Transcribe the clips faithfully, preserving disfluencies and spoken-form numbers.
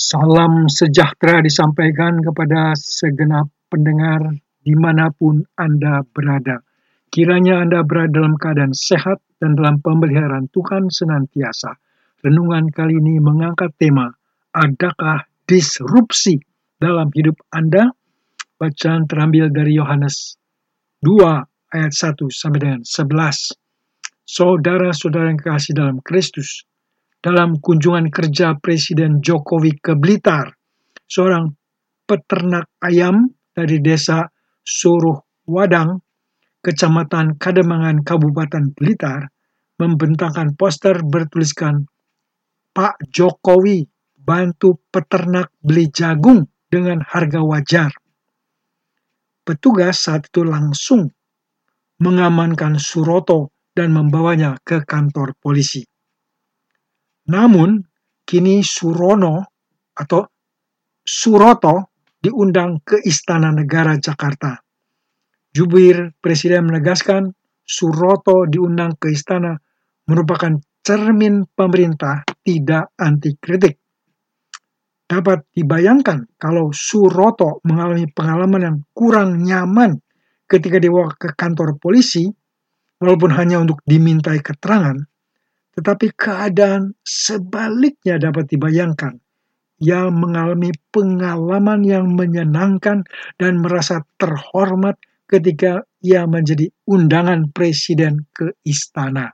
Salam sejahtera disampaikan kepada segenap pendengar dimanapun Anda berada. Kiranya Anda berada dalam keadaan sehat dan dalam pemeliharaan Tuhan senantiasa. Renungan kali ini mengangkat tema, adakah disrupsi dalam hidup Anda? Bacaan terambil dari Yohanes dua ayat satu sampai dengan sebelas. Saudara-saudara yang kekasih dalam Kristus, dalam kunjungan kerja Presiden Jokowi ke Blitar, seorang peternak ayam dari desa Suruhwadang, Kecamatan Kademangan, Kabupaten Blitar, membentangkan poster bertuliskan, "Pak Jokowi bantu peternak beli jagung dengan harga wajar." Petugas saat itu langsung mengamankan Suroto dan membawanya ke kantor polisi. Namun, kini Surono atau Suroto diundang ke Istana Negara Jakarta. Jubir Presiden menegaskan Suroto diundang ke istana merupakan cermin pemerintah tidak anti kritik. Dapat dibayangkan kalau Suroto mengalami pengalaman yang kurang nyaman ketika dibawa ke kantor polisi, walaupun hanya untuk dimintai keterangan, tetapi keadaan sebaliknya dapat dibayangkan. Ia mengalami pengalaman yang menyenangkan dan merasa terhormat ketika ia menjadi undangan presiden ke istana.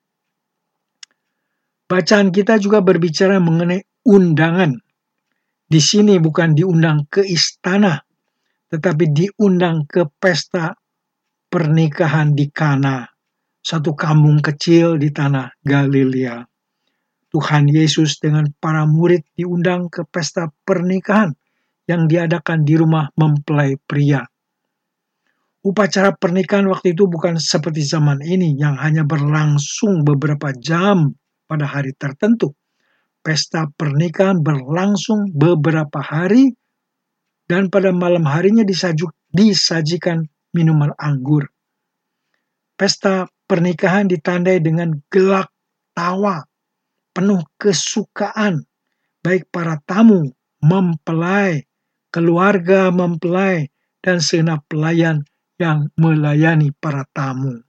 Bacaan kita juga berbicara mengenai undangan. Di sini bukan diundang ke istana, tetapi diundang ke pesta pernikahan di Kana, satu kampung kecil di tanah Galilea. Tuhan Yesus dengan para murid diundang ke pesta pernikahan yang diadakan di rumah mempelai pria. Upacara pernikahan waktu itu bukan seperti zaman ini yang hanya berlangsung beberapa jam pada hari tertentu. Pesta pernikahan berlangsung beberapa hari dan pada malam harinya disajuk, disajikan minuman anggur. Pesta pernikahan ditandai dengan gelak tawa, penuh kesukaan, baik para tamu, mempelai, keluarga mempelai, dan segenap pelayan yang melayani para tamu.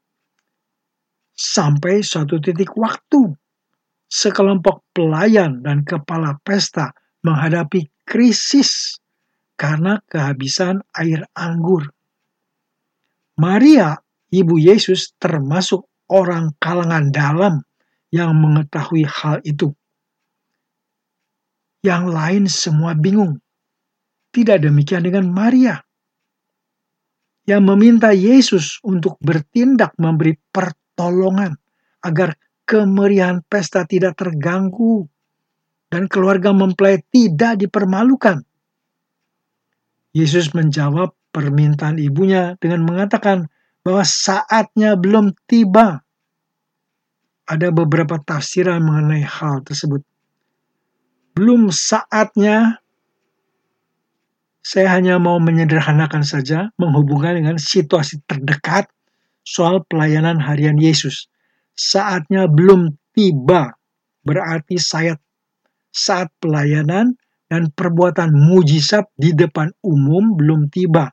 Sampai suatu titik waktu, sekelompok pelayan dan kepala pesta menghadapi krisis karena kehabisan air anggur. Maria, ibu Yesus, termasuk orang kalangan dalam yang mengetahui hal itu. Yang lain semua bingung. Tidak demikian dengan Maria, yang meminta Yesus untuk bertindak memberi pertolongan agar kemeriahan pesta tidak terganggu dan keluarga mempelai tidak dipermalukan. Yesus menjawab permintaan ibunya dengan mengatakan bahwa saatnya belum tiba. Ada beberapa tafsiran mengenai hal tersebut. Belum saatnya, saya hanya mau menyederhanakan saja, menghubungkan dengan situasi terdekat soal pelayanan harian Yesus. Saatnya belum tiba, berarti saat, saat pelayanan dan perbuatan mujizat di depan umum belum tiba.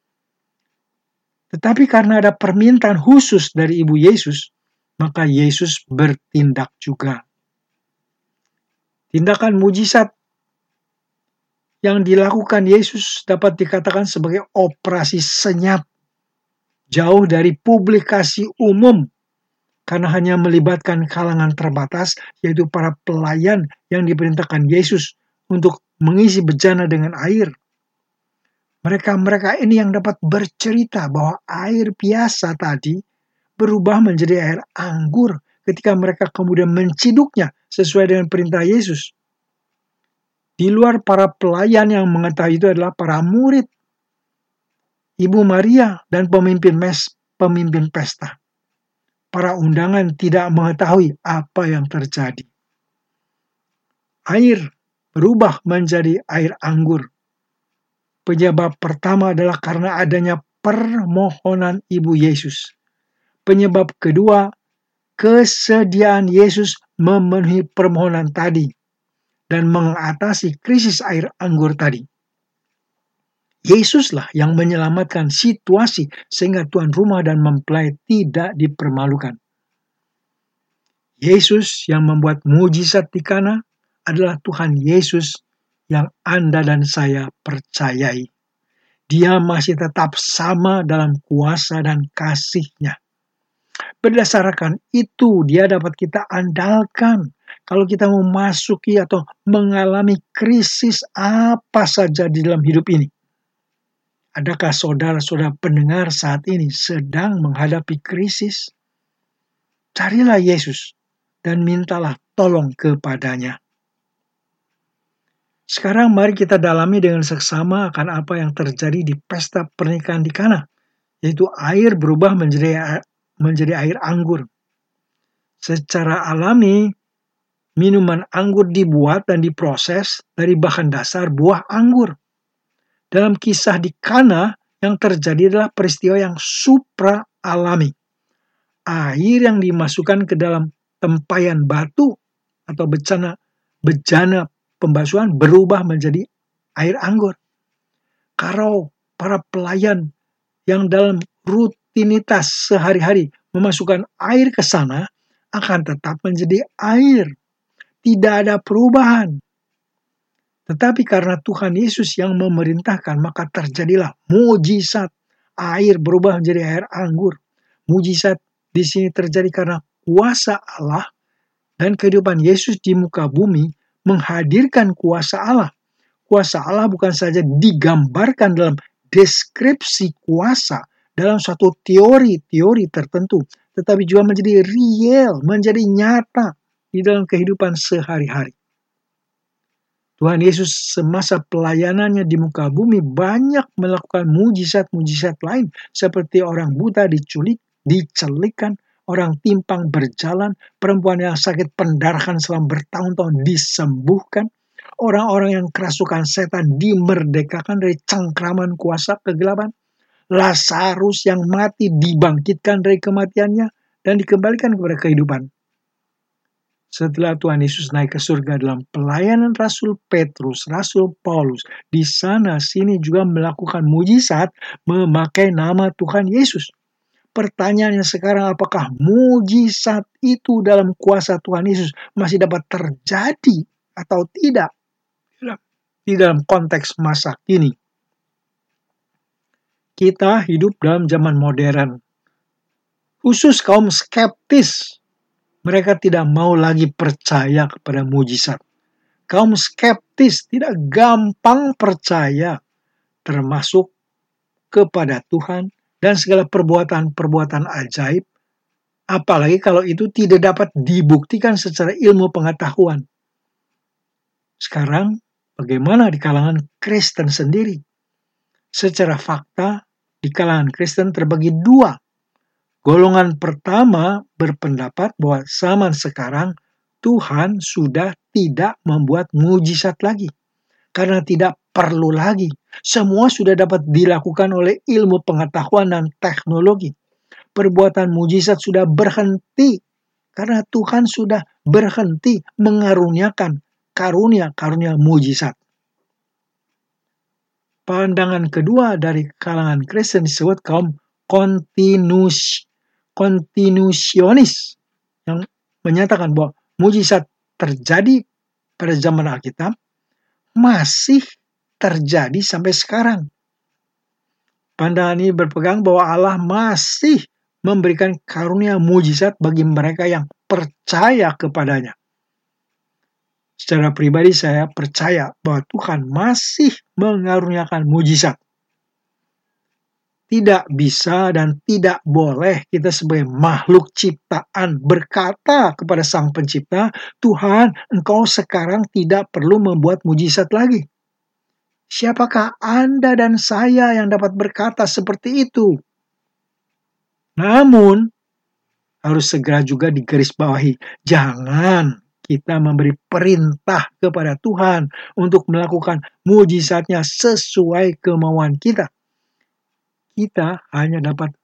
Tetapi karena ada permintaan khusus dari ibu Yesus, maka Yesus bertindak juga. Tindakan mujizat yang dilakukan Yesus dapat dikatakan sebagai operasi senyap, jauh dari publikasi umum, karena hanya melibatkan kalangan terbatas, yaitu para pelayan yang diperintahkan Yesus untuk mengisi bejana dengan air. Mereka-mereka ini yang dapat bercerita bahwa air biasa tadi berubah menjadi air anggur ketika mereka kemudian menciduknya sesuai dengan perintah Yesus. Di luar para pelayan yang mengetahui itu adalah para murid, Ibu Maria, dan pemimpin mes, pemimpin pesta. Para undangan tidak mengetahui apa yang terjadi. Air berubah menjadi air anggur. Penyebab pertama adalah karena adanya permohonan ibu Yesus. Penyebab kedua, kesediaan Yesus memenuhi permohonan tadi. dan mengatasi krisis air anggur tadi. Yesuslah yang menyelamatkan situasi sehingga tuan rumah dan mempelai tidak dipermalukan. Yesus yang membuat mujizat di Kana adalah Tuhan Yesus yang Anda dan saya percayai. Dia masih tetap sama dalam kuasa dan kasih-Nya. Berdasarkan itu, Dia dapat kita andalkan kalau kita memasuki atau mengalami krisis apa saja di dalam hidup ini. Adakah saudara-saudara pendengar saat ini sedang menghadapi krisis? Carilah Yesus dan mintalah tolong kepadanya. Sekarang mari kita dalami dengan seksama akan apa yang terjadi di pesta pernikahan di Kana, yaitu air berubah menjadi menjadi air anggur. Secara alami, minuman anggur dibuat dan diproses dari bahan dasar buah anggur. Dalam kisah di Kana, yang terjadi adalah peristiwa yang supra alami. Air yang dimasukkan ke dalam tempayan batu atau bejana, bejana pembasuhan berubah menjadi air anggur. Kalau para pelayan yang dalam rutinitas sehari-hari memasukkan air ke sana, akan tetap menjadi air. Tidak ada perubahan. Tetapi karena Tuhan Yesus yang memerintahkan, maka terjadilah mujizat. Air berubah menjadi air anggur. Mujizat di sini terjadi karena kuasa Allah dan kehidupan Yesus di muka bumi menghadirkan kuasa Allah. Kuasa Allah bukan saja digambarkan dalam deskripsi kuasa, dalam suatu teori-teori tertentu, tetapi juga menjadi real, menjadi nyata di dalam kehidupan sehari-hari. Tuhan Yesus semasa pelayanannya di muka bumi banyak melakukan mujizat-mujizat lain, seperti orang buta diculik, dicelikkan, orang timpang berjalan, perempuan yang sakit pendarahan selama bertahun-tahun disembuhkan, orang-orang yang kerasukan setan dimerdekakan dari cengkraman kuasa kegelapan, Lazarus yang mati dibangkitkan dari kematiannya dan dikembalikan kepada kehidupan. Setelah Tuhan Yesus naik ke surga dalam pelayanan Rasul Petrus, Rasul Paulus, di sana sini juga melakukan mujizat memakai nama Tuhan Yesus. Pertanyaannya sekarang, apakah mujizat itu dalam kuasa Tuhan Yesus masih dapat terjadi atau tidak di dalam konteks masa kini? Kita hidup dalam zaman modern. Khusus kaum skeptis, mereka tidak mau lagi percaya kepada mujizat. Kaum skeptis tidak gampang percaya, termasuk kepada Tuhan dan segala perbuatan-perbuatan ajaib, apalagi kalau itu tidak dapat dibuktikan secara ilmu pengetahuan. Sekarang, bagaimana di kalangan Kristen sendiri? Secara fakta, di kalangan Kristen terbagi dua. Golongan pertama berpendapat bahwa zaman sekarang Tuhan sudah tidak membuat mujizat lagi. Karena tidak perlu lagi. Semua sudah dapat dilakukan oleh ilmu pengetahuan dan teknologi. Perbuatan mujizat sudah berhenti. Karena Tuhan sudah berhenti mengaruniakan karunia-karunia mujizat. Pandangan kedua dari kalangan Kristen disebut kaum kontinus kontinusionis yang menyatakan bahwa mujizat terjadi pada zaman Alkitab masih terjadi sampai sekarang. Pandangan ini berpegang bahwa Allah masih memberikan karunia mujizat bagi mereka yang percaya kepadanya. Secara pribadi saya percaya bahwa Tuhan masih mengaruniakan mujizat. Tidak bisa dan tidak boleh kita sebagai makhluk ciptaan berkata kepada Sang Pencipta, Tuhan, Engkau sekarang tidak perlu membuat mujizat lagi. Siapakah Anda dan saya yang dapat berkata seperti itu? Namun, harus segera juga digarisbawahi, jangan kita memberi perintah kepada Tuhan untuk melakukan mujizatnya sesuai kemauan kita. Kita hanya dapat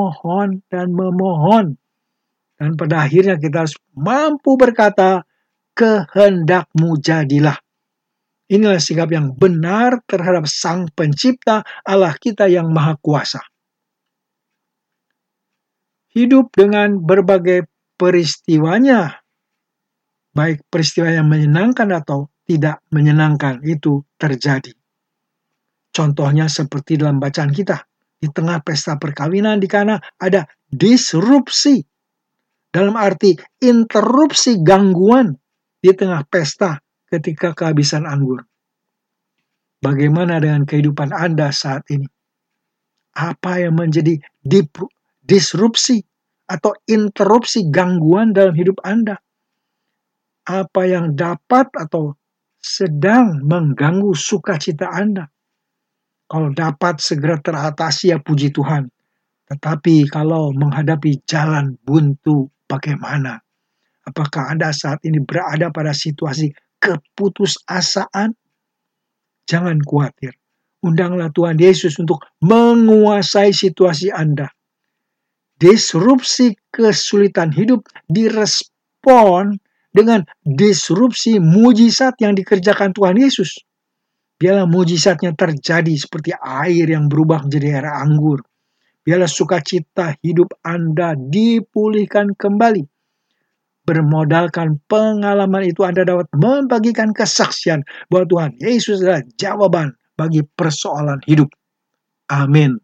memohon dan memohon. Dan pada akhirnya kita harus mampu berkata, kehendak-Mu jadilah. Inilah sikap yang benar terhadap Sang Pencipta Allah kita yang Maha Kuasa. Hidup dengan berbagai peristiwanya, baik peristiwa yang menyenangkan atau tidak menyenangkan, itu terjadi. Contohnya seperti dalam bacaan kita, di tengah pesta perkawinan di Kana ada disrupsi, dalam arti interupsi, gangguan di tengah pesta ketika kehabisan anggur. Bagaimana dengan kehidupan Anda saat ini? Apa yang menjadi disrupsi atau interupsi, gangguan dalam hidup Anda? Apa yang dapat atau sedang mengganggu sukacita Anda? Kalau dapat segera teratasi, ya puji Tuhan. Tetapi kalau menghadapi jalan buntu, bagaimana? Apakah Anda saat ini berada pada situasi keputusasaan? Jangan khawatir. Undanglah Tuhan Yesus untuk menguasai situasi Anda. Disrupsi kesulitan hidup direspon dengan disrupsi mujizat yang dikerjakan Tuhan Yesus. Biarlah mujizatnya terjadi seperti air yang berubah menjadi air anggur. Biarlah sukacita hidup Anda dipulihkan kembali. Bermodalkan pengalaman itu, Anda dapat membagikan kesaksian bahwa Tuhan Yesus adalah jawaban bagi persoalan hidup. Amin.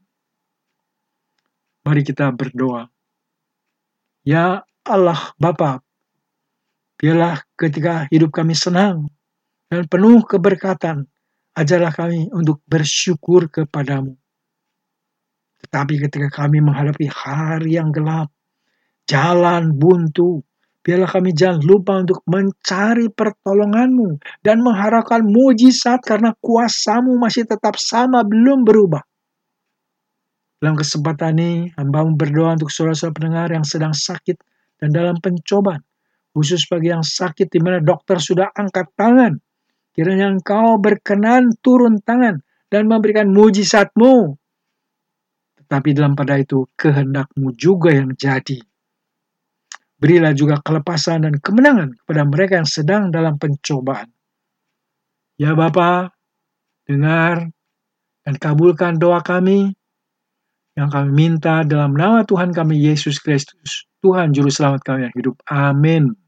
Mari kita berdoa. Ya Allah Bapa, biarlah ketika hidup kami senang dan penuh keberkatan, ajarlah kami untuk bersyukur kepadamu. Tetapi ketika kami menghadapi hari yang gelap, jalan buntu, biarlah kami jangan lupa untuk mencari pertolongan-Mu dan mengharapkan mujizat karena kuasa-Mu masih tetap sama, belum berubah. Dalam kesempatan ini, hamba-Mu berdoa untuk saudara-saudara pendengar yang sedang sakit dan dalam pencobaan, khusus bagi yang sakit di mana dokter sudah angkat tangan. Kiranya Engkau berkenan turun tangan dan memberikan mujizat-Mu. Tetapi dalam pada itu, kehendak-Mu juga yang jadi. Berilah juga kelepasan dan kemenangan kepada mereka yang sedang dalam pencobaan. Ya Bapa, dengar dan kabulkan doa kami yang kami minta dalam nama Tuhan kami Yesus Kristus, Tuhan Juru Selamat kami yang hidup. Amin.